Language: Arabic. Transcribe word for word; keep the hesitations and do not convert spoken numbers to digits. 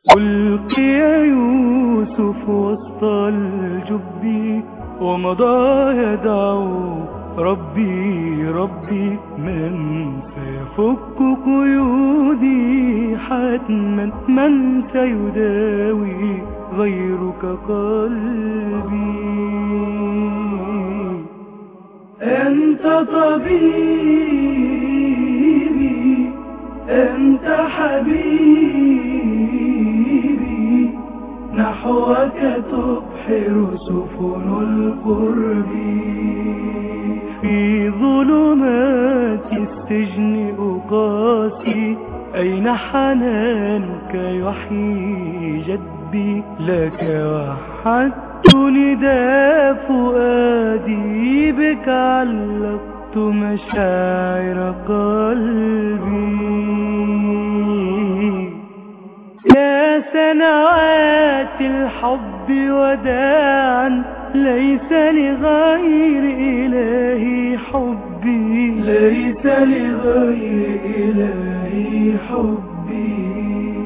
ألقي يوسف وسط الجب ومضى يدعو ربي ربي، من سيفك قيودي حتما، من سيداوي غيرك قلبي. أنت طبيبي أنت حبيبي، نحوك تبحر سفن القرب. في ظلمات السجن أقاسي أين حنانك يحيي جدي، لك وحدت نداء فؤادي، بك علقت مشاعر قلبي. يا سنوات الحب وداعا، ليس لغير إلهي حبي، ليس لغير إلهي حبي.